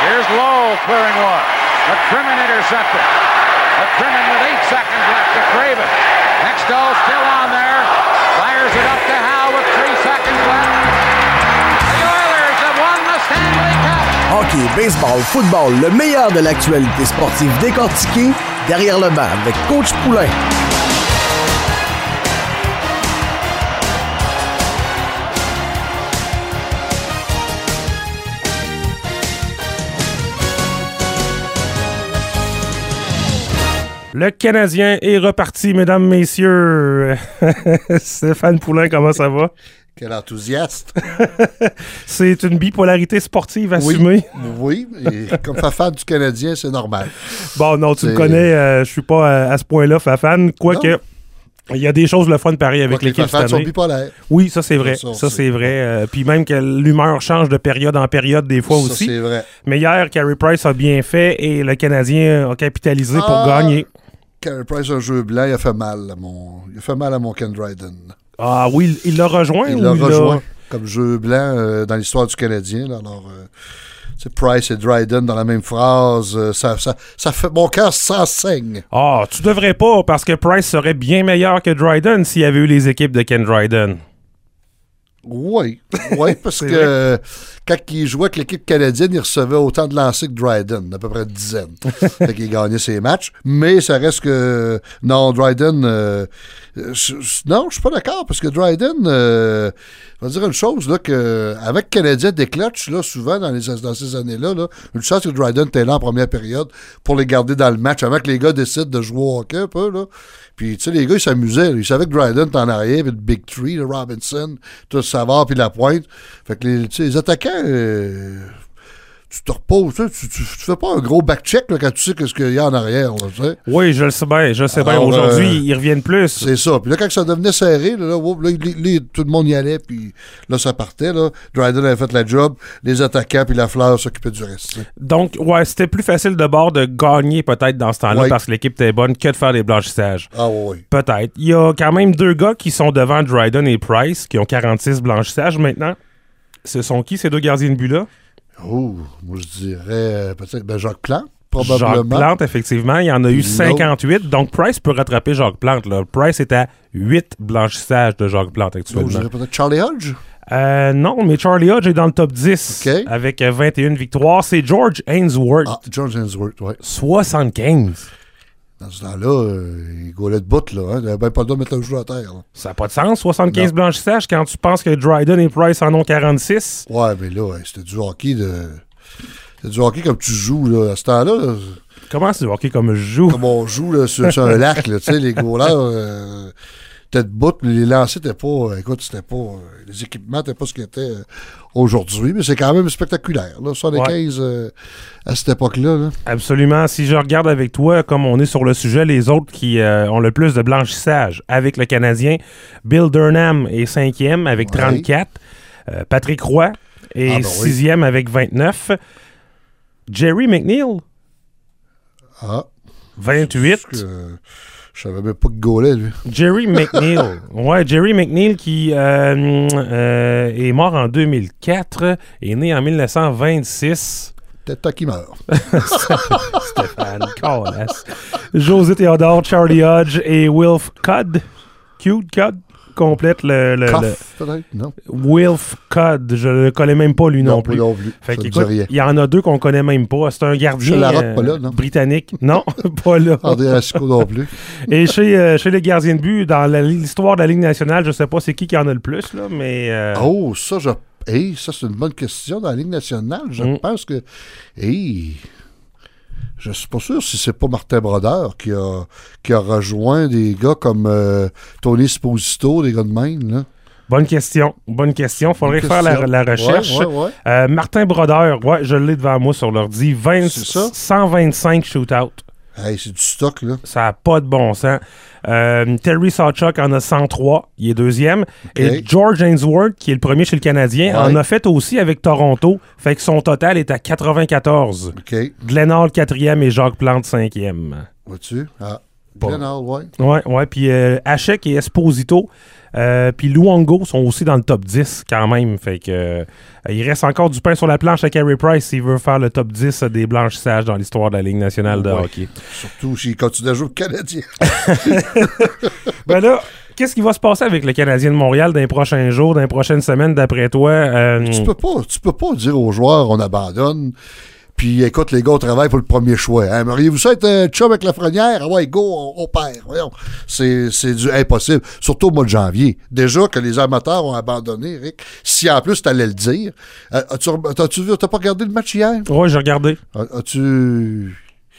Here's Lowe clearing one. McCrimmon intercepted. McCrimmon with 8 seconds left to Craven. Hextall still on there. Fires it up to Howe with 3 seconds left. The Oilers have won the Stanley Cup. Hockey, baseball, football, le meilleur de l'actualité sportive décortiquée derrière le banc avec Coach Poulain. Le Canadien est reparti, mesdames, messieurs. Stéphane Poulain, comment ça va? Quel enthousiaste! C'est une bipolarité sportive assumée. Oui, et comme fan du Canadien, c'est normal. Bon, non, tu me connais, je suis pas à ce point-là fan. Quoique, il y a des choses le fun pareil avec l'équipe cette année. Les fans sont bipolaires. Oui, ça c'est vrai. Ça c'est vrai. Puis même que l'humeur change de période en période des fois aussi. Ça c'est vrai. Mais hier, Carey Price a bien fait et le Canadien a capitalisé pour gagner. Carey Price, un jeu blanc, il a fait mal à mon Ken Dryden. Ah oui, il l'a rejoint? Il l'a rejoint comme jeu blanc dans l'histoire du Canadien. Là. Alors, Price et Dryden dans la même phrase, ça fait mon cœur s'enseigne. Ah, tu devrais pas, parce que Price serait bien meilleur que Dryden s'il y avait eu les équipes de Ken Dryden. Oui, parce que quand il jouait avec l'équipe canadienne, il recevait autant de lancers que Dryden, à peu près une dizaine. Fait qu'il gagnait ses matchs. Mais ça reste que... Non, Dryden... non, je suis pas d'accord, parce que Dryden... je vais dire une chose, là, que avec Canadien des clutches, là, souvent, dans ces années-là, là, une chance que Dryden était là en première période pour les garder dans le match, avant que les gars décident de jouer au hockey un peu, là. Puis, tu sais, les gars, ils s'amusaient. Ils savaient que Dryden était en arrière, puis le Big Three, le Robinson, tout le Savard, puis la pointe. Fait que les attaquants, tu te reposes. Tu fais pas un gros back-check là, quand tu sais ce qu'il y a en arrière. Là, tu sais. Oui, je le sais bien. Alors, aujourd'hui, ils reviennent plus. C'est ça. Puis là, quand ça devenait serré, là, tout le monde y allait, puis là, ça partait. Là. Dryden avait fait la job. Les attaquants, puis la fleur s'occupaient du reste. T'sais. Donc, ouais, c'était plus facile de bord de gagner peut-être dans ce temps-là parce que l'équipe était bonne que de faire des blanchissages. Ah oui. Peut-être. Il y a quand même 2 gars qui sont devant Dryden et Price, qui ont 46 blanchissages maintenant. Ce sont qui, ces 2 gardiens de but-là? Oh, moi je dirais peut-être Jacques Plante, probablement. Jacques Plante, effectivement, il y en a eu 58, donc Price peut rattraper Jacques Plante. Là. Price est à 8 blanchissages de Jacques Plante actuellement. Je dirais peut-être Charlie Hodge? Non, mais Charlie Hodge est dans le top 10 avec 21 victoires. C'est George Ainsworth. Ah, George Ainsworth, oui. 75. Dans ce temps-là, il gaulait de bout, là. Hein? Il n'avait même pas le droit de mettre le jeu à terre. Là. Ça n'a pas de sens, 75 blanchissages, quand tu penses que Dryden et Price en ont 46. Ouais, mais là, c'était du hockey C'était du hockey comme tu joues, là. À ce temps-là, là, comment c'est du hockey comme je joue? Comme on joue là, sur un lac, là. Tu sais, les goalers... Tête bout, les lancers n'étaient pas... écoute, c'était pas... les équipements n'étaient pas ce qu'ils étaient aujourd'hui, mais c'est quand même spectaculaire, là, 75 à cette époque-là. Là. Absolument. Si je regarde avec toi, comme on est sur le sujet, les autres qui ont le plus de blanchissage avec le Canadien, Bill Durham est 5e avec 34, Patrick Roy est 6e avec 29, Jerry McNeil, 28. Je savais même pas que gaulait, lui. Jerry McNeil. Ouais, Jerry McNeil qui est mort en 2004, est né en 1926. Peut-être temps qu'il meurt. Stéphane, calasse. José Théodore, Charlie Hodge et Wilf Cudd. Cudd complète le peut-être, non. Wilf Cudd, je le connais même pas lui non plus. Fait qu'écoute, il y en a 2 qu'on connaît même pas. C'est un gardien pas là, non? Britannique. Non, pas là. André Rasco non plus. Et chez les gardiens de but, dans l'histoire de la Ligue nationale, je sais pas c'est qui en a le plus, là, mais... Oh, ça, ça, c'est une bonne question dans la Ligue nationale. Je pense que... je suis pas sûr si c'est pas Martin Brodeur qui a rejoint des gars comme Tony Sposito, des gars de Maine, là. Bonne question. Faudrait faire la recherche. Ouais. Martin Brodeur, je l'ai devant moi sur l'ordi. 125 shootouts. Hey, c'est du stock, là. Ça n'a pas de bon sens. Terry Sawchuk en a 103. Il est 2e. Et George Ainsworth, qui est le premier chez le Canadien, en a fait aussi avec Toronto. Fait que son total est à 94. Glenn Hall, 4e et Jacques Plante, 5e. Vois-tu? Glenn Hall, oui. Ouais. Puis Hachek et Esposito, puis Luongo sont aussi dans le top 10 quand même. Fait que il reste encore du pain sur la planche à Carey Price s'il veut faire le top 10 des blanchissages dans l'histoire de la Ligue nationale de hockey. Surtout s'il continue à jouer au Canadien. Ben là, qu'est-ce qui va se passer avec le Canadien de Montréal dans les prochains jours, dans les prochaines semaines, d'après toi? Tu peux pas dire aux joueurs on abandonne. Puis écoute, les gars, on travaille pour le premier choix. Hein? Aimeriez-vous ça être chum avec Lafrenière? Ah ouais, go, on perd. Voyons. C'est du impossible. Surtout au mois de janvier. Déjà que les amateurs ont abandonné, Rick. Si en plus t'allais le dire. T'as pas regardé le match hier? Oui, j'ai regardé. As-tu...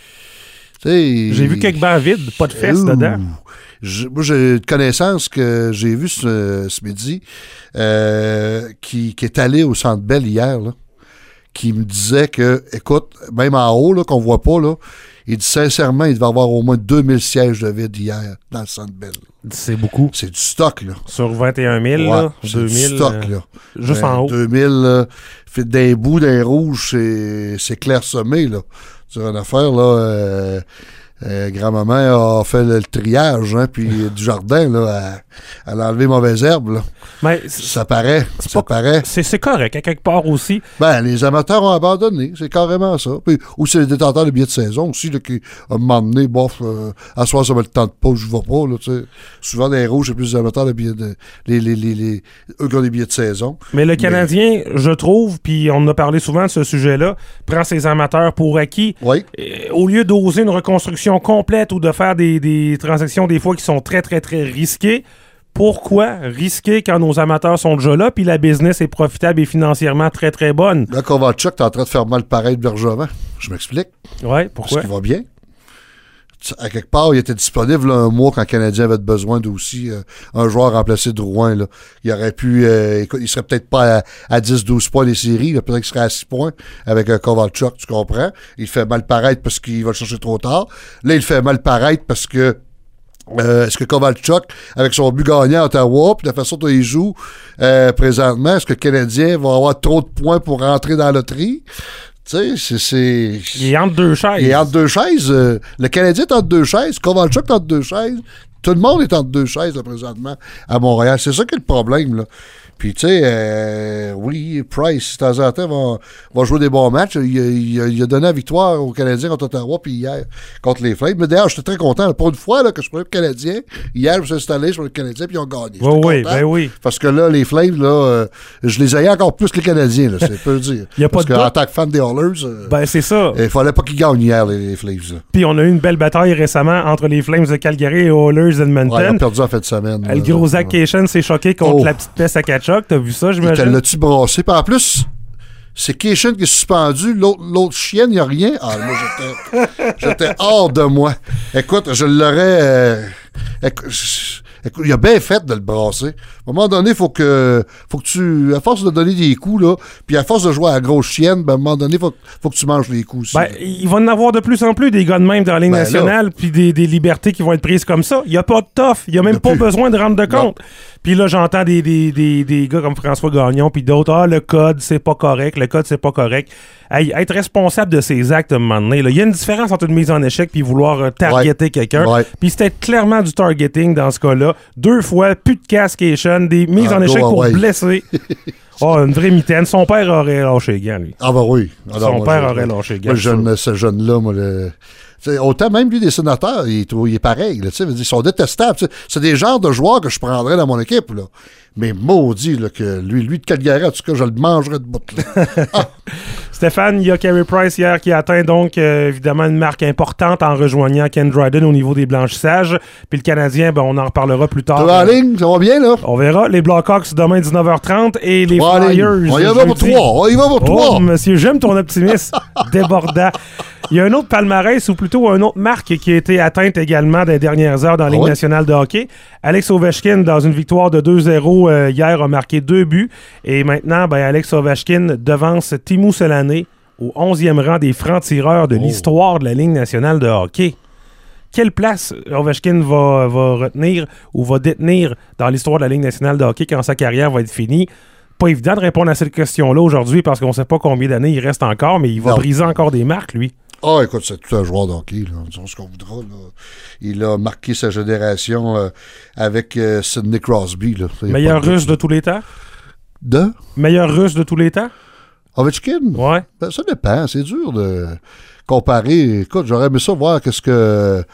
J'ai vu quelques bancs vides, pas de fesses dedans. Moi, j'ai une connaissance que j'ai vue ce midi qui est allé au Centre Bell hier, là, qui me disait que, écoute, même en haut, là, qu'on voit pas, là, il dit sincèrement, il devait avoir au moins 2000 sièges de vide hier dans le Centre Bell. C'est beaucoup. C'est du stock, là. Sur 21 000, ouais, là, c'est 2000. Du stock, là. Juste en haut. 2000, fait d'un bout, d'un rouge, c'est clairsemé, là. C'est une affaire, là. Grand-maman a fait le triage, hein, puis du jardin, là, elle a enlevé mauvaise herbe, là. Mais ça paraît. C'est correct, à quelque part aussi. Ben, les amateurs ont abandonné, c'est carrément ça. Puis, ou c'est les détenteurs de billets de saison aussi, là, qui, à un moment donné, bof, à soir, ça me le tente pas, je vais pas, là, tu sais. Souvent, dans les rouges, c'est plus les amateurs de billets eux qui ont des billets de saison. Mais le Canadien, je trouve, puis on en a parlé souvent de ce sujet-là, prend ses amateurs pour acquis. Oui. Au lieu d'oser une reconstruction complète ou de faire des transactions des fois qui sont très, très, très risquées, pourquoi risquer quand nos amateurs sont déjà là puis la business est profitable et financièrement très, très bonne? Là, Kovalchuk, t'es en train de faire mal pareil de Bergevin. Je m'explique. Oui, pourquoi? Parce qu'il va bien. À quelque part, il était disponible là, un mois quand le Canadien avait besoin d'aussi un joueur remplacé de Drouin. Là. Il aurait pu... il serait peut-être pas à 10-12 points des séries. Là, peut-être qu'il serait à 6 points avec un Kovalchuk, tu comprends? Il fait mal paraître parce qu'il va le chercher trop tard. Là, il fait mal paraître parce que est-ce que Kovalchuk, avec son but gagnant à Ottawa, puis de la façon dont il joue présentement, est-ce que le Canadien va avoir trop de points pour rentrer dans la loterie? Tu sais, c'est... Il est entre deux chaises. Il est entre deux chaises. Le Canadien est entre deux chaises. Kovalchuk est entre deux chaises. Tout le monde est entre deux chaises, là, présentement, à Montréal. C'est ça qui est le problème, là. Puis, tu sais, oui, Price, de temps en temps, va jouer des bons matchs. Il a donné la victoire aux Canadiens contre Ottawa, puis hier, contre les Flames. Mais d'ailleurs, j'étais très content. Là, pour une fois là, que je prenais le Canadien, hier, je me suis installé sur le Canadien, puis ils ont gagné. Oui. Parce que là, les Flames, là, je les haïs encore plus que les Canadiens, là, c'est peu dire. Parce qu'en tant que fan des Oilers, c'est ça. Il fallait pas qu'ils gagnent hier, les Flames. Là. Puis on a eu une belle bataille récemment entre les Flames de Calgary et les Oilers d'Edmonton. Ouais, ils ont perdu en fin de semaine. Le gros Zach Cation s'est choqué contre la petite peste à Kachuk. T'as vu ça, j'imagine? L'as-tu brassé? Puis en plus, c'est Cation qui est suspendu. L'autre chienne, il n'y a rien. Ah, moi, j'étais hors de moi. Écoute, je l'aurais... Écoute, il a bien fait de le brasser. À un moment donné, il faut que tu... À force de donner des coups, là, puis à force de jouer à la grosse chienne, ben, à un moment donné, il faut que tu manges les coups aussi. Ben, il va en avoir de plus en plus des gars de même dans la Ligue nationale, puis des libertés qui vont être prises comme ça. Il n'y a pas de tough. Il n'y a même pas besoin de rendre de compte. Puis là, j'entends des gars comme François Gagnon, puis d'autres, le code, c'est pas correct. Le code, c'est pas correct. Hey, être responsable de ses actes à un moment donné, il y a une différence entre une mise en échec puis vouloir targeter quelqu'un. Puis c'était clairement du targeting dans ce cas-là. 2 fois, plus de cascation, des mises en échec pour blesser. Une vraie mitaine. Son père aurait lâché gant, lui. Ah, ben oui. Alors, son père aurait lâché gant. Ce jeune-là, moi, autant même lui des sénateurs, il est pareil. Là, ils sont détestables. T'sais. C'est des genres de joueurs que je prendrais dans mon équipe. Là. Mais maudit là, que lui de Calgary, en tout cas, je le mangerais de bout. Stéphane, il y a Carey Price hier qui a atteint donc évidemment une marque importante en rejoignant Ken Dryden au niveau des blanchissages. Puis le Canadien, on en reparlera plus tard. En ligne, ça va bien là? On verra. Les Blackhawks demain 19h30 et les Flyers. On y va pour 3. Il va pour 3. Oh, monsieur, j'aime ton optimisme débordant. Il y a un autre palmarès, ou plutôt une autre marque qui a été atteinte également dans les dernières heures dans la Ligue nationale de hockey. Alex Ovechkin, dans une victoire de 2-0 hier, a marqué 2 buts. Et maintenant, Alex Ovechkin devance Teemu Selanne au 11e rang des francs-tireurs de l'histoire de la Ligue nationale de hockey. Quelle place Ovechkin va retenir ou va détenir dans l'histoire de la Ligue nationale de hockey quand sa carrière va être finie? Pas évident de répondre à cette question-là aujourd'hui parce qu'on ne sait pas combien d'années il reste encore, mais il va briser encore des marques, lui. Ah, écoute, c'est tout un joueur de hockey, là. Disons ce qu'on voudra, là. Il a marqué sa génération avec Sidney Crosby, là. Meilleur russe de tous les temps? Meilleur russe de tous les temps? Ovechkin? Ouais. Ben, ça dépend. C'est dur de comparer. Écoute, j'aurais aimé ça voir qu'est-ce que...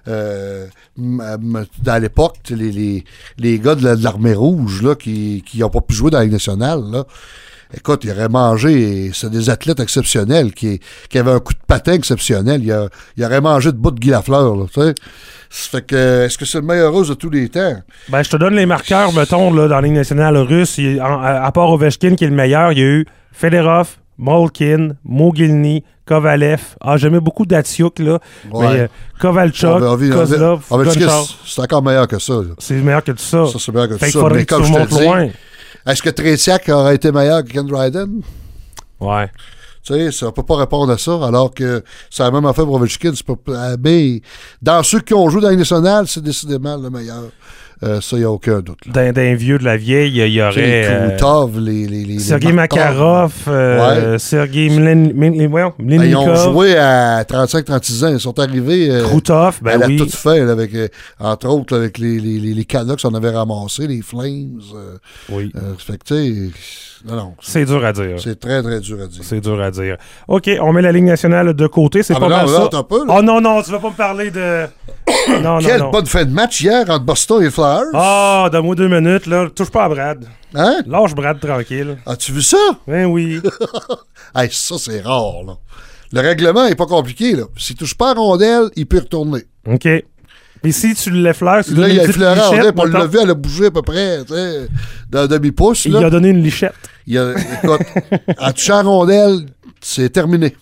dans l'époque, les gars de l'Armée rouge là, qui n'ont pas pu jouer dans la Ligue nationale, là, écoute, ils auraient mangé, c'est des athlètes exceptionnels qui avaient un coup de patin exceptionnel. Ils auraient mangé de bout de Guy Lafleur, là, tu sais. Ça fait que, est-ce que c'est le meilleur russe de tous les temps? Ben, je te donne les marqueurs, mettons, là, dans la Ligue nationale russe. À part Ovechkin, qui est le meilleur, il y a eu Fedorov, Malkin, Mogilny, Kovalev. Ah, j'aimais beaucoup Datsuk, là. Ouais. Mais Kovalchuk, Kozlov, Gonchar. C'est encore meilleur que ça, là. C'est meilleur que tout ça. Ça, c'est meilleur que Fait tout qu'il ça. faudrait Mais que tu comme je remontes te loin. dis, est-ce que Tretiak aurait été meilleur que Ken Dryden? Ouais. Tu sais, ça ne peut pas répondre à ça, alors que c'est la même affaire pour Ovechkin. Mais dans ceux qui ont joué dans la Ligue nationale, c'est décidément le meilleur. Ça, il n'y a aucun doute. D'un vieux de la vieille, il y aurait... Krutov, les Sergei Makarov, Sergei Mlinikov. Ils ont joué à 35-36 ans. Ils sont arrivés Krutov, à la oui. toute fin, là, avec, entre autres, là, avec les Canucks qu'on avait ramassés, les Flames. Oui. Fait que, tu sais... Non, c'est dur à dire. C'est très, très dur à dire. C'est dur à dire. OK, on met la Ligue nationale de côté. C'est pas mal ça. Oh non, tu vas pas me parler de... non, Quelle non. bonne fin de match hier entre Boston et Flyers. Ah, donne-moi 2 minutes, là. Touche pas à Brad. Hein? Lâche Brad tranquille. As-tu vu ça? Ben oui. Hey, ça, c'est rare, là. Le règlement est pas compliqué, là. S'il touche pas à rondelle, il peut retourner. OK. Et si tu l'effleures, tu là, donnes il une a petite effleuré à lichette. rondelle, on l'a vu, elle a bougé à peu près, tu sais, d'un demi-pouce, là. Il a donné une lichette. Écoute, en touchant à rondelle, c'est terminé.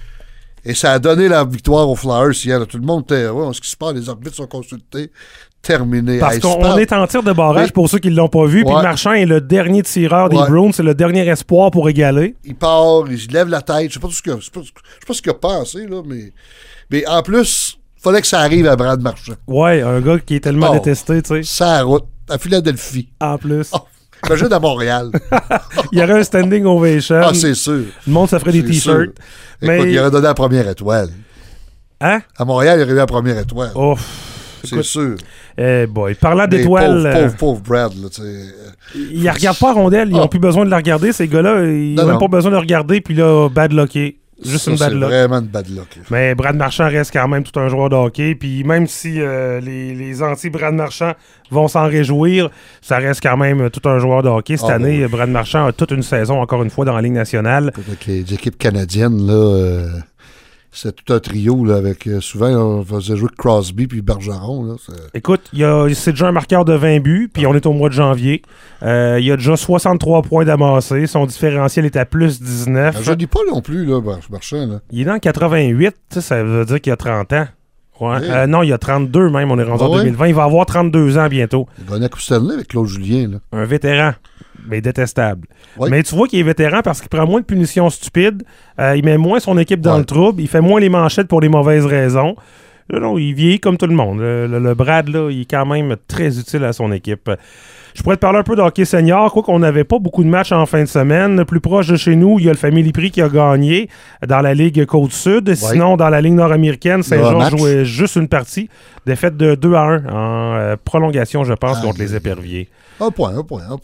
Et ça a donné la victoire aux Flyers hier. Tout le monde était... Ouais, ce qui se passe, les arbitres sont consultés. Terminé. Parce qu'on est en tir de barrage pour ceux qui ne l'ont pas vu. Puis Marchand est le dernier tireur des Bruins. C'est le dernier espoir pour égaler. Il part, il lève la tête. Je ne sais pas ce qu'il a pensé, là, mais en plus, il fallait que ça arrive à Brad Marchand. Ouais, un gars qui est tellement détesté, tu sais. Ça route, à Philadelphie. En plus. Oh, imagine à Montréal. Il y aurait un standing ovation. Ah, c'est sûr. Le monde, ça ferait des t-shirts. Mais... Écoute, il aurait donné la première étoile. Hein? À Montréal, il aurait eu la première étoile. Oh, c'est sûr. Eh boy, parlant d'étoiles... Pauvre Brad, là, tu sais. Ils ne regardent pas à rondelle, ils n'ont plus besoin de la regarder, ces gars-là. Ils n'ont même pas besoin de regarder, puis là, bad lucké. Juste une bad luck. C'est vraiment une bad luck. Mais Brad Marchand reste quand même tout un joueur de hockey. Puis même si les anti-Brad Marchand vont s'en réjouir, ça reste quand même tout un joueur de hockey. Cette année, Brad Marchand a toute une saison, encore une fois, dans la Ligue nationale. Avec les équipes canadiennes, là... C'est tout un trio, là, avec souvent, on faisait jouer Crosby puis Bergeron. Là, écoute, c'est déjà un marqueur de 20 buts, puis on est au mois de janvier. Il a déjà 63 points d'amassé. Son différentiel est à plus 19. Je ne dis pas non plus, là, Marchand. Là. Il est dans 88, ça veut dire qu'il a 30 ans. Ouais. Non, il a 32 même, on est rendu en 2020. Il va avoir 32 ans bientôt. Il gagnait la Coupe Stanley avec Claude Julien. Là. Un vétéran. Mais détestable. Oui. Mais tu vois qu'il est vétéran parce qu'il prend moins de punitions stupides, il met moins son équipe dans le trouble, il fait moins les manchettes pour les mauvaises raisons. Là, non, il vieillit comme tout le monde. Le Brad, là, il est quand même très utile à son équipe. Je pourrais te parler un peu de hockey senior, quoi qu'on n'avait pas beaucoup de matchs en fin de semaine. Plus proche de chez nous, il y a le Family Prix qui a gagné dans la Ligue Côte-Sud. Oui. Sinon, dans la Ligue nord-américaine, Saint-Georges jouait juste une partie. Défaite de 2-1 en prolongation, je pense, contre les Éperviers. Un point.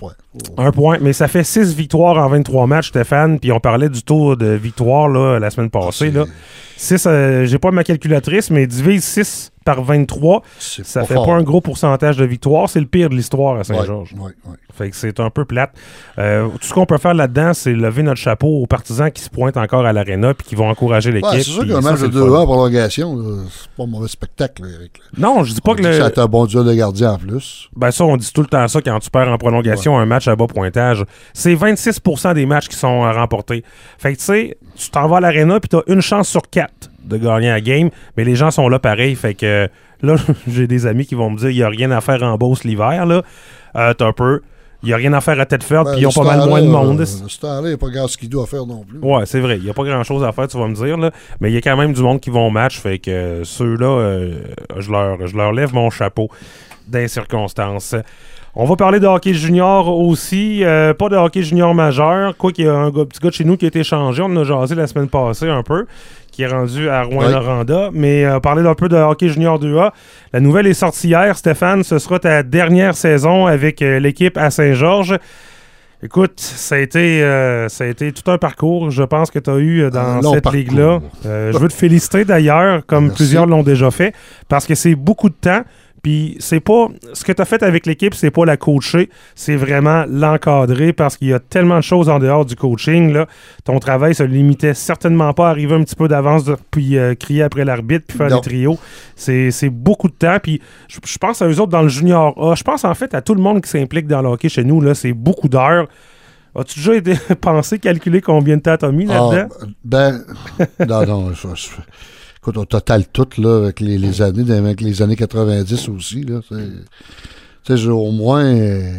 Un point, mais ça fait 6 victoires en 23 matchs, Stéphane. Puis on parlait du taux de victoire là, la semaine passée. Là. 6, j'ai pas ma calculatrice, mais divise 6 par 23, ça fait pas un gros pourcentage de victoire. C'est le pire de l'histoire à Saint-Georges. Oui. Fait que c'est un peu plate. Tout ce qu'on peut faire là-dedans, c'est lever notre chapeau aux partisans qui se pointent encore à l'aréna puis qui vont encourager l'équipe. C'est sûr qu'un match de 2-1 en prolongation, c'est pas un mauvais spectacle, Eric. Non, je dis pas que ça a un bon duel de gardien en plus. Ben ça, on dit tout le temps ça quand tu perds en prolongation un match à bas pointage. C'est 26% des matchs qui sont remportés. Fait que tu sais, tu t'en vas à l'aréna puis t'as une chance sur 4 de gagner la game, mais les gens sont là pareil. Fait que là, j'ai des amis qui vont me dire il n'y a rien à faire en Beauce l'hiver. Là. T'as un peu. Il n'y a rien à faire à Tedford, puis ils ont pas mal moins de monde. Ce temps-là, il n'y a pas grand-ce qu'il doit faire non plus. Ouais, c'est vrai. Il n'y a pas grand-chose à faire, tu vas me dire. Là. Mais il y a quand même du monde qui vont au match. Fait que ceux-là, je leur lève mon chapeau dans les circonstances. On va parler de hockey junior aussi. Pas de hockey junior majeur. Quoi qu'il y a un petit gars de chez nous qui a été échangé. On en a jasé la semaine passée un peu. Qui est rendu à Rouyn-Noranda. Mais parler un peu de hockey junior 2A. La nouvelle est sortie hier, Stéphane. Ce sera ta dernière saison avec l'équipe à Saint-Georges. Écoute, ça a été tout un parcours, je pense, que tu as eu dans cette ligue-là. Je veux te féliciter d'ailleurs, comme Merci. Plusieurs l'ont déjà fait, parce que c'est beaucoup de temps. Puis c'est pas ce que tu as fait avec l'équipe, c'est pas la coacher, c'est vraiment l'encadrer parce qu'il y a tellement de choses en dehors du coaching. Là. Ton travail se limitait certainement pas à arriver un petit peu d'avance puis crier après l'arbitre puis faire des trios. C'est beaucoup de temps. Puis je pense à eux autres dans le junior A. Je pense en fait à tout le monde qui s'implique dans le hockey chez nous. Là, c'est beaucoup d'heures. As-tu déjà été pensé, calculer combien de temps t'as mis là-dedans? Non. Écoute, au total, tout, là, avec les années 90 aussi, là, j'ai au moins...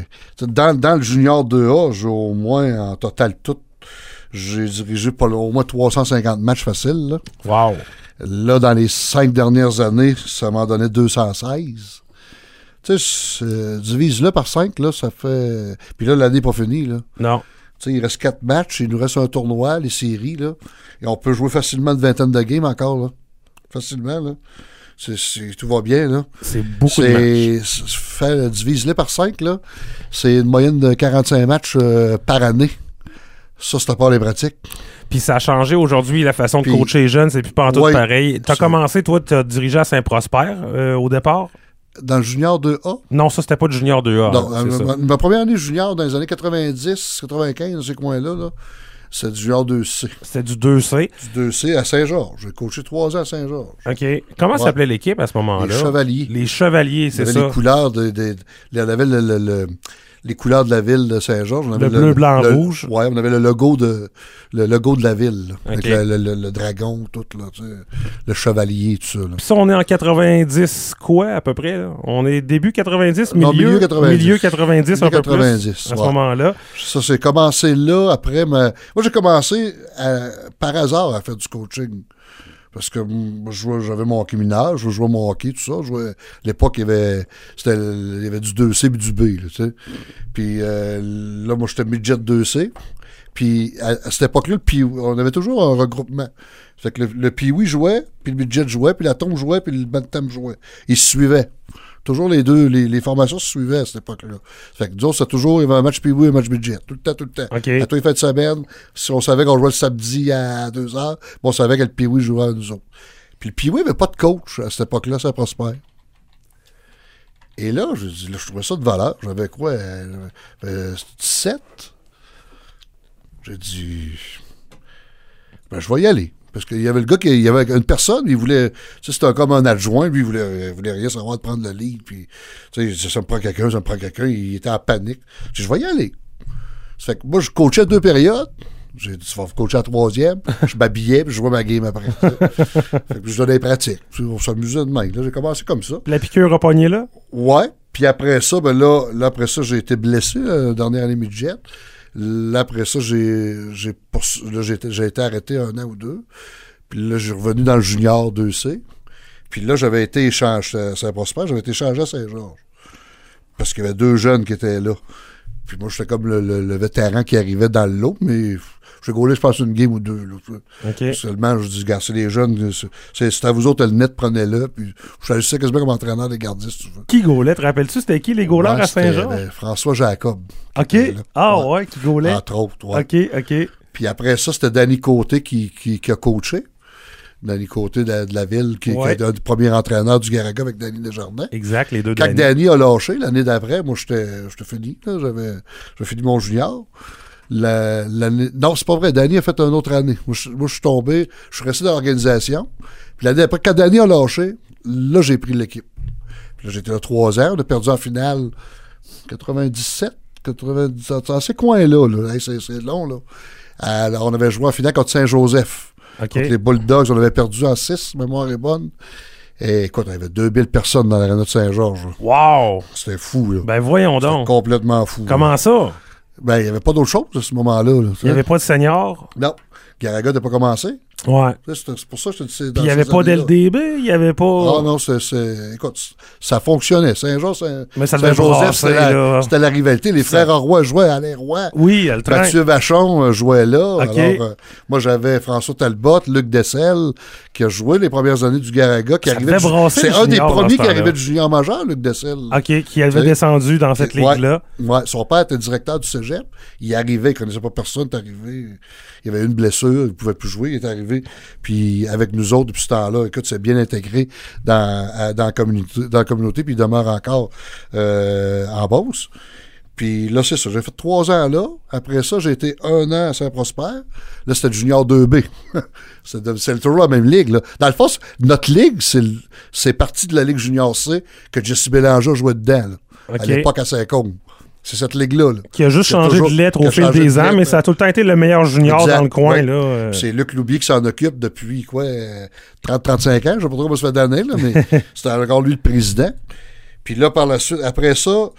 dans le junior 2A, j'ai au moins, en total, tout, j'ai dirigé au moins 350 matchs faciles, là. Wow! Là, dans les 5 dernières années, ça m'en donnait 216. Tu sais, divise-le par 5, là, ça fait... Puis là, l'année n'est pas finie, là. Non. Tu sais, il reste 4 matchs, il nous reste un tournoi, les séries, là, et on peut jouer facilement une vingtaine de games encore, là. Facilement, là. Tout va bien, là. C'est beaucoup de matchs. Divise-les par 5, là. C'est une moyenne de 45 matchs par année. Ça, c'est à part les pratiques. Puis ça a changé aujourd'hui, la façon de coacher les jeunes, c'est plus pas en tout pareil. Tu as commencé, toi, tu as dirigé à Saint-Prosper au départ? Dans le junior 2A? Non, ça, c'était pas du junior 2A. Non, ma première année junior, dans les années 90, 95, dans ces coins-là, là, c'est du junior 2C. C'était du 2C? Du 2C à Saint-Georges. J'ai coaché 3 ans à Saint-Georges. OK. Comment s'appelait l'équipe à ce moment-là? Les Chevaliers. Les Chevaliers, c'est ça. Les couleurs on avait les couleurs de la ville de Saint-Georges. Le bleu, blanc, rouge. Oui, on avait le logo de la ville. Là, okay. Avec le dragon, tout, là, tu sais, le chevalier, tout ça. Puis ça, on est en 90 quoi, à peu près? Là? On est début 90, milieu 90. Milieu 90, un peu plus, à ce moment-là. Ça, c'est commencé là, après. Moi, j'ai commencé par hasard à faire du coaching. Parce que j'avais mon hockey mineur, je jouais mon hockey, tout ça. À l'époque, il y avait du 2C et du B. Là, tu sais. Puis là, moi, j'étais midget 2C. Puis à cette époque-là, on avait toujours un regroupement. Fait que le Pee-Wee jouait, puis le midget jouait, puis la tombe jouait, puis le bantam jouait. Ils se suivaient. Toujours les deux, les formations se suivaient à cette époque-là. Fait que nous autres, il y avait un match Pee-Wee et un match midget. Tout le temps. Okay. À tous les fins de semaine, si on savait qu'on jouait le samedi à 2h, on savait que le Pee-Wee jouait à nous autres. Puis le Pee-Wee n'avait pas de coach à cette époque-là, ça prospère. Et là, je trouvais ça de valeur. J'avais quoi? 17? J'ai dit, je vais y aller. Parce qu'il y avait le gars il y avait une personne, il voulait, tu sais, c'était comme un adjoint, lui, il voulait rien savoir de prendre le lead, puis, tu sais, ça me prend quelqu'un, il était en panique. J'ai dit, je vais y aller. Ça fait que moi, je coachais 2 périodes, j'ai dit, tu vas coacher à 3e, je m'habillais, puis je jouais ma game après. Fait que je donnais des pratiques, on s'amusait de même. Là, j'ai commencé comme ça. La piqûre a pogné là? Ouais, puis après ça, après ça, j'ai été blessé, dernière année midget. Là, après ça, j'ai été arrêté 1 an ou 2. Puis là, j'ai revenu dans le junior 2C. Puis là, j'avais été échangé à Saint-Prosper, j'avais été échangé à Saint-Georges. Parce qu'il y avait 2 jeunes qui étaient là. Puis moi, j'étais comme le vétéran qui arrivait dans le lot, mais j'ai gaulé, je pense, une game ou 2. Là, okay. Seulement, je dis, gars, c'est les jeunes, c'est à vous autres, le net, prenez-le. Puis je choisissais quasiment comme entraîneur des gardistes, tu veux. Qui gaulait? Te rappelles-tu, c'était qui les gauleurs à Saint-Georges? François Jacob. OK. Ouais, qui gaulait? Entre autres, ouais. OK. Puis après ça, c'était Danny Côté qui a coaché. Danny Côté de la ville, qui est le premier entraîneur du Garaga avec Danny Desjardins. Exact, les deux Quand Danny a lâché, l'année d'après, moi, j'étais fini. J'avais fini mon junior. Non, c'est pas vrai. Danny a fait une autre année. Moi, je suis tombé, je suis resté dans l'organisation. Puis l'année d'après, quand Danny a lâché, là, j'ai pris l'équipe. Puis là, j'étais là 3 ans. On a perdu en finale 97, 90, dans ces coins-là. Là. Hey, c'est long, là. Alors, on avait joué en finale contre Saint-Joseph. Okay. Contre les Bulldogs, on avait perdu en 6, mémoire est bonne. Et écoute, il y avait 2000 personnes dans l'aréna de Saint-Georges. Là. Wow! C'était fou, là. Ben voyons donc. C'était complètement fou. Comment ça? Ben, il n'y avait pas d'autre chose à ce moment-là. Là, il n'y avait pas de senior? Non. Garaga n'a pas commencé. Ouais. C'est pour ça que je te dis, c'est Puis il n'y avait pas d'LDB, il n'y avait pas... Ah non, écoute, ça fonctionnait. Mais ça devait Saint-Joseph, c'était la rivalité. Les Ça... frères Roy jouaient, Alain Roy. Oui, le train. Mathieu Vachon jouait là. Okay. Alors, moi, j'avais François Talbot, Luc Dessel, qui a joué les premières années du Garaga. C'est un des premiers qui arrivait du junior majeur, Luc Dessel. OK, qui avait descendu dans cette ligue-là. Ouais, son père était directeur du cégep. Il arrivait, il ne connaissait pas personne, il est arrivé. Il avait une blessure, il ne pouvait plus jouer, il est arrivé. Puis avec nous autres, depuis ce temps-là, écoute, c'est bien intégré dans la communauté, puis il demeure encore en Beauce. Puis là, c'est ça. J'ai fait 3 ans là. Après ça, j'ai été 1 an à Saint-Prosper. Là, c'était Junior 2B. c'est toujours la même ligue, là. Dans le fond, notre ligue, c'est parti de la Ligue Junior C que Jesse Bélanger jouait dedans, là, à l'époque à Saint-Côme. C'est cette ligue-là. Qui a juste changé de lettre au fil des ans, mais ça a tout le temps été le meilleur junior dans le coin. Là. C'est Luc Loubier qui s'en occupe depuis 30-35 ans. Je ne sais pas trop comment ça fait d'années, mais c'était encore lui le président. Puis là, par la suite, après ça,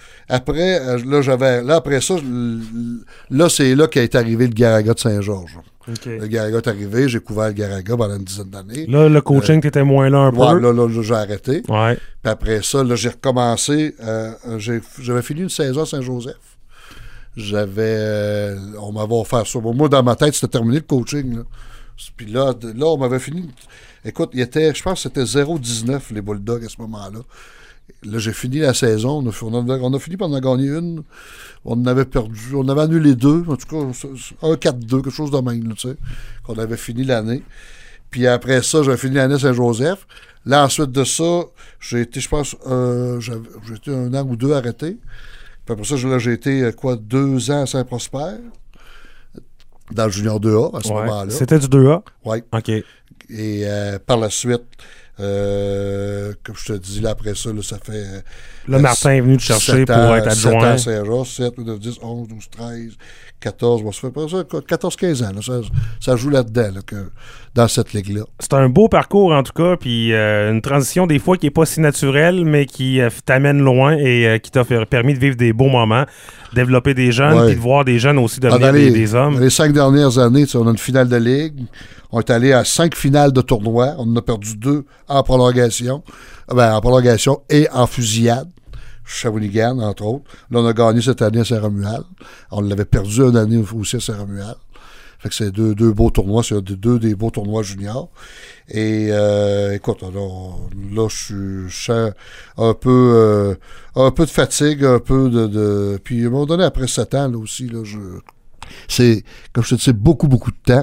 c'est là qu'est arrivé le Garaga de Saint-Georges. Okay. Le Garaga est arrivé, j'ai couvert le Garaga pendant une dizaine d'années. Là, le coaching, t'étais moins là un peu. Là, j'ai arrêté. Ouais. Puis après ça, là, j'ai recommencé. J'avais fini une saison à Saint-Joseph. On m'avait offert ça. Bon, moi, dans ma tête, c'était terminé le coaching. Là. Puis là, on m'avait fini. Écoute, je pense que c'était 0-19 les Bulldogs à ce moment-là. Là, j'ai fini la saison. On a fini par en gagner une. On en avait perdu. On avait annulé 2. En tout cas, 1-4-2, quelque chose de même, tu sais. Qu'on avait fini l'année. Puis après ça, j'avais fini l'année à Saint-Joseph. Là, ensuite de ça, j'ai été, je pense, j'ai été 1 an ou 2 arrêté. Puis après ça, j'ai été, 2 ans à Saint-Prosper. Dans le Junior 2A, à ce moment-là. C'était du 2A? Oui. OK. Et par la suite... comme je te dis, là, après ça, là, ça fait... Là, Martin est venu te chercher pour être adjoint. 7 ans Saint-Georges, 7, 9, 10, 11, 12, 13, 14, bon, ça fait pas ça, 14-15 ans. Là, ça joue là-dedans, là, dans cette ligue-là. C'est un beau parcours, en tout cas, puis une transition, des fois, qui n'est pas si naturelle, mais qui t'amène loin et qui t'a permis de vivre des beaux moments, développer des jeunes, puis de voir des jeunes aussi devenir des hommes. Dans les 5 dernières années, on a une finale de ligue. On est allé à 5 finales de tournoi. On en a perdu 2 en prolongation. En prolongation et en fusillade. Shawinigan, entre autres. Là, on a gagné cette année à Saint-Romuald. On l'avait perdu une année aussi à Saint-Romuald. Fait que c'est deux beaux tournois. C'est deux des beaux tournois juniors. Et écoute, là, je sens un peu de fatigue, un peu de... Puis à un moment donné, après 7 ans, là aussi, là, c'est, comme je te dis, c'est beaucoup, beaucoup de temps.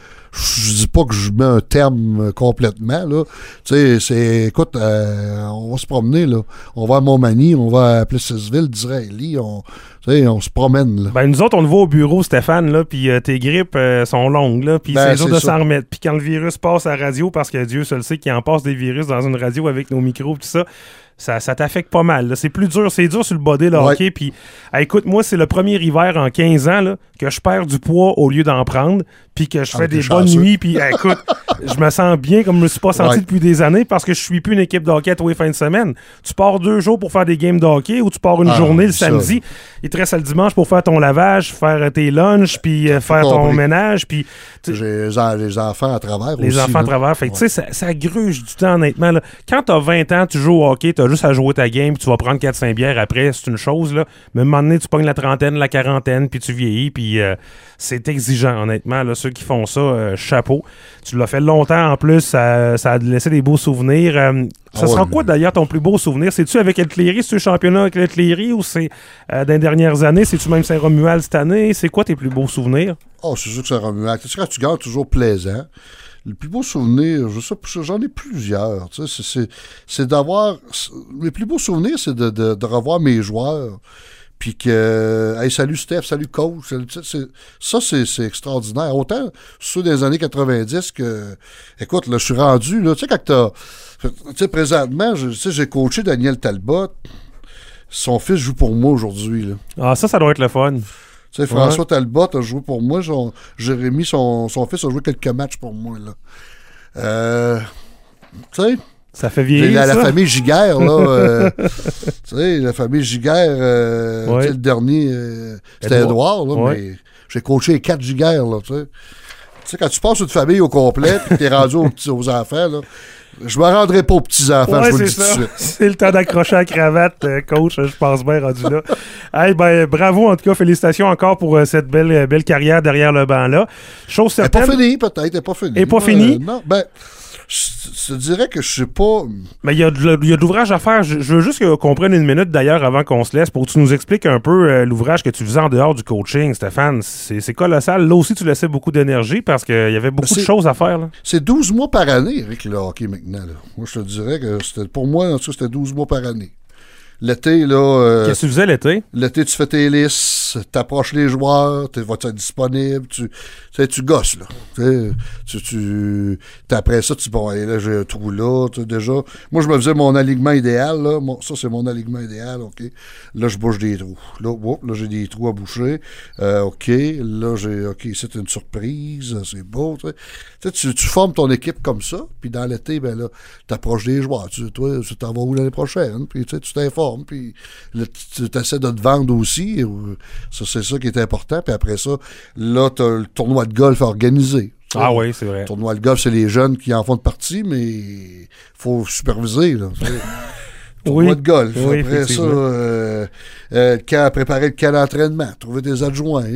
Je dis pas que je mets un terme complètement, là. Tu sais, écoute, on va se promener, là. On va à Montmagny, on va à Plessisville, Disraeli, on se promène, là. Ben, nous autres, on le voit au bureau, Stéphane, là, puis tes grippes sont longues, là, puis c'est dur de s'en remettre. Puis quand le virus passe à la radio, parce que Dieu seul sait qu'il en passe des virus dans une radio avec nos micros, tout ça, ça t'affecte pas mal. Là. C'est plus dur, c'est dur sur le body, le hockey. Puis, écoute, moi, c'est le premier hiver en 15 ans là, que je perds du poids au lieu d'en prendre, puis que je fais des bonnes nuits. Puis, écoute, je me sens bien comme je me suis pas senti depuis des années parce que je suis plus une équipe de hockey à tous les fins de semaine. Tu pars 2 jours pour faire des games de hockey ou tu pars une journée le samedi. Il te reste le dimanche pour faire ton lavage, faire tes lunchs, puis faire ton ménage. Puis, j'ai les enfants à travers les aussi. Les enfants à travers. Fait que, tu sais, ça gruge du temps, honnêtement. Là. Quand t'as 20 ans, tu joues au hockey, t'as juste à jouer ta game, puis tu vas prendre 4-5 bières après, c'est une chose, là. Mais à un moment donné, tu pognes la trentaine, la quarantaine, puis tu vieillis, puis c'est exigeant, honnêtement. Là, ceux qui font ça, chapeau. Tu l'as fait longtemps, en plus, ça a laissé des beaux souvenirs. Ça sera quoi, d'ailleurs, ton plus beau souvenir? C'est-tu avec El Cléry, c'est-tu le championnat avec El Cléry, ou c'est dans les dernières années? C'est-tu même Saint-Romuald cette année? C'est quoi tes plus beaux souvenirs? Oh, c'est sûr que Saint-Romuald. Tu sais, quand tu gagnes, toujours plaisant. Le plus beau souvenir, j'en ai plusieurs. Tu sais, c'est d'avoir... Les plus beaux souvenirs, c'est de revoir mes joueurs. Puis que... Hey, salut Steph, salut coach. Ça, c'est extraordinaire. Autant ceux des années 90 que... Écoute, là, je suis rendu... Là, tu sais, quand t'as... Tu sais, présentement, j'ai coaché Daniel Talbot. Son fils joue pour moi aujourd'hui. Là. Ah, ça doit être le fun. Tu sais, François Talbot a joué pour moi. Jérémy, son fils, a joué quelques matchs pour moi. Là. Tu sais... Ça fait vieillir, la famille Giguère, là. Tu sais, la famille Giguère, le dernier, c'était Édouard, là, mais j'ai coaché les 4 Giguère, là, tu sais. sais, quand tu passes une famille au complet puis que t'es rendu aux enfants, là, je me rendrai pas aux petits-enfants, je vous le dis tout de suite. C'est le temps d'accrocher la cravate, coach, je pense bien rendu là. Hey, ben, bravo, en tout cas, félicitations encore pour cette belle carrière derrière le banc-là. Chose certaine... Elle n'est pas finie, peut-être, elle n'est pas finie. Elle n'est pas finie? Non, ben... Je te dirais que je sais pas... Mais il y a de l'ouvrage à faire. Je veux juste qu'on prenne une minute, d'ailleurs, avant qu'on se laisse, pour que tu nous expliques un peu l'ouvrage que tu faisais en dehors du coaching, Stéphane. C'est colossal. Là aussi, tu laissais beaucoup d'énergie parce qu'il y avait beaucoup de choses à faire. Là. C'est 12 mois par année avec le hockey maintenant. Là. Moi, je te dirais que pour moi, en tout cas, c'était 12 mois par année. L'été, là... Qu'est-ce que tu faisais l'été? L'été, tu fais tes listes, t'approches les joueurs, vas-tu être disponible, tu gosses, là. Après ça, tu dis, bon, là, j'ai un trou là, déjà. Moi, je me faisais mon alignement idéal, là. Ça, c'est mon alignement idéal, OK. Là, je bouge des trous. Là, j'ai des trous à boucher. OK. Là, OK, c'est une surprise, c'est beau, tu formes ton équipe comme ça, puis dans l'été, ben là, t'approches des joueurs. Toi, tu t'en vas où l'année prochaine, puis tu t'informes, puis tu essaies de te vendre aussi. Ça, c'est ça qui est important. Puis après ça, là, tu as le tournoi de golf organisé. Ah oui, c'est vrai. Le tournoi de golf, c'est les jeunes qui en font de partie, mais il faut superviser. Là, tournoi de golf. Oui, après ça, préparer le camp d'entraînement, trouver des adjoints.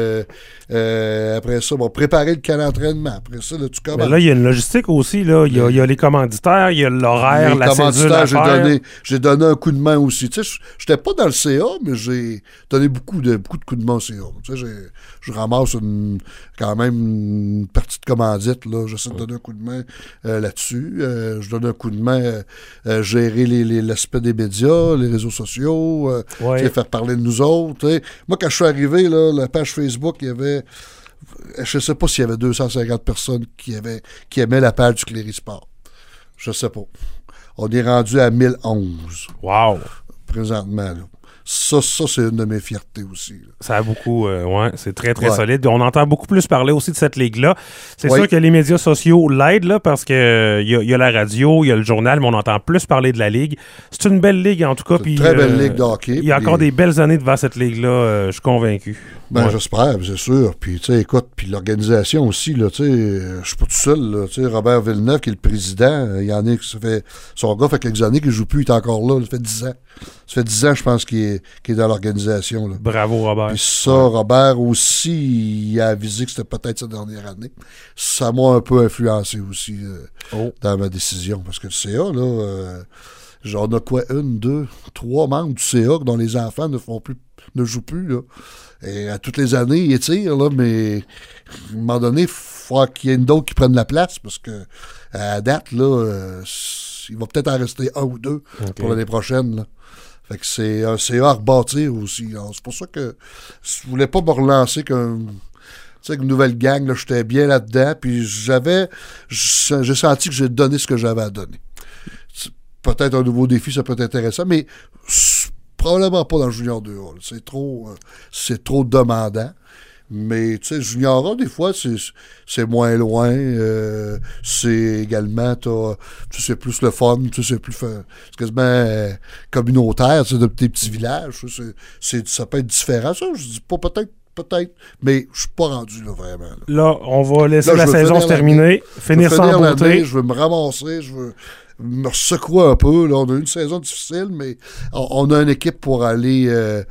Après ça, préparer le camp d'entraînement. Après ça, là, tu commences. Mais là, il y a une logistique aussi. Là. Il y a les commanditaires, il y a l'horaire, la cédule à faire. J'ai donné un coup de main aussi. Tu sais, je n'étais pas dans le CA, mais j'ai donné beaucoup de coups de main au CA. Tu sais, je ramasse quand même une partie de commandite. Là. J'essaie de donner un coup de main là-dessus. Je donne un coup de main gérer l'aspect des médias, les réseaux sociaux, faire parler de nous autres. Moi, quand je suis arrivé, là, la page Facebook, il y avait, je ne sais pas s'il y avait 250 personnes qui aimaient la page du Cléry Sport. Je ne sais pas. On est rendu à 1011. Wow! Présentement, là. Ça, c'est une de mes fiertés aussi. Là. Ça a beaucoup, c'est très, très solide. On entend beaucoup plus parler aussi de cette ligue-là. C'est sûr que les médias sociaux l'aident, là, parce que y a la radio, il y a le journal, mais on entend plus parler de la ligue. C'est une belle ligue, en tout cas. C'est une très belle ligue de hockey. Il y a encore des belles années devant cette ligue-là, je suis convaincu. J'espère, c'est sûr. Puis, tu sais, écoute, puis l'organisation aussi, là, tu sais, je suis pas tout seul, là. Tu sais, Robert Villeneuve, qui est le président, il y en a qui son gars fait quelques années qu'il joue plus, il est encore là, ça fait 10 ans. Ça fait 10 ans, je pense, qu'il est dans l'organisation, là. Bravo, Robert. Puis ça, Robert aussi, il a avisé que c'était peut-être sa dernière année. Ça m'a un peu influencé aussi dans ma décision. Parce que le CA, là, on a quoi? 1, 2, 3 membres du CA dont les enfants ne jouent plus, là. Et à toutes les années, ils étirent, là, mais à un moment donné, il faut qu'il y ait d'autres qui prennent la place parce que à date, là, il va peut-être en rester 1 ou 2 pour l'année prochaine, là. Fait que c'est un CA à rebâtir aussi. Alors, c'est pour ça que je voulais pas me relancer qu'une nouvelle gang, là, j'étais bien là-dedans, puis j'ai senti que j'ai donné ce que j'avais à donner. Peut-être un nouveau défi, ça peut être intéressant, mais probablement pas dans le Junior 2A. C'est trop demandant. Mais, tu sais, Junior A, des fois, c'est moins loin. C'est également, c'est plus le fun. C'est plus c'est quasiment communautaire, de tes petits villages. Ça peut être différent. Ça, je dis pas peut-être, mais je suis pas rendu là, vraiment. Là, on va laisser la saison se terminer. Finir sans beauté. Je veux me ramasser, je veux me secouer un peu. Là, on a eu une saison difficile, mais on a une équipe pour aller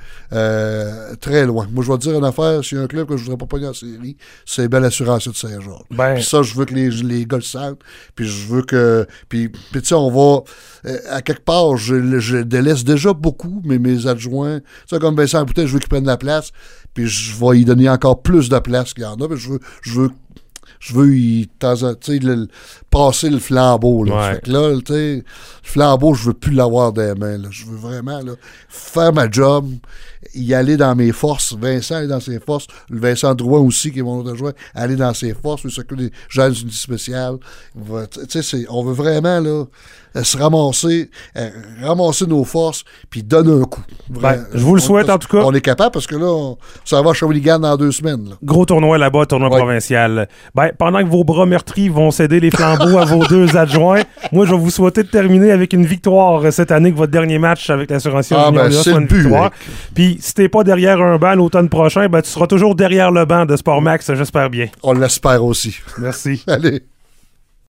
très loin. Moi, je vais te dire une affaire, s'il y a un club que je voudrais pas pogner en série, c'est Belle Assurance de Saint-Jean. Puis ça, je veux que les gars le sentent, puis je veux que... Puis tu sais, on va... à quelque part, je délaisse déjà beaucoup, mais mes adjoints, ça comme Vincent Boutet, je veux qu'ils prennent la place, puis je vais y donner encore plus de place qu'il y en a, mais je veux passer le flambeau. Là. Ouais. Fait que là, le flambeau, je veux plus l'avoir dans les mains. Là. Je veux vraiment faire ma job, y aller dans mes forces. Vincent aller dans ses forces. Le Vincent Drouin aussi, qui est mon autre joueur, aller dans ses forces. Il s'occupe des gens d'une spéciale. On veut vraiment là, se ramasser nos forces puis donner un coup. Je vous le souhaite en tout cas. On est capable parce que là, ça va à Shawinigan dans 2 semaines. Là. Gros tournoi là-bas, tournoi provincial. Pendant que vos bras meurtris vont céder les flambeaux bravo à vos deux adjoints. Moi, je vais vous souhaiter de terminer avec une victoire cette année, que votre dernier match avec l'Assurance Junior c'est soit le une but. victoire. Puis, si t'es pas derrière un banc l'automne prochain, ben, tu seras toujours derrière le banc de Sport Max, j'espère bien. On l'espère aussi. Merci. Allez.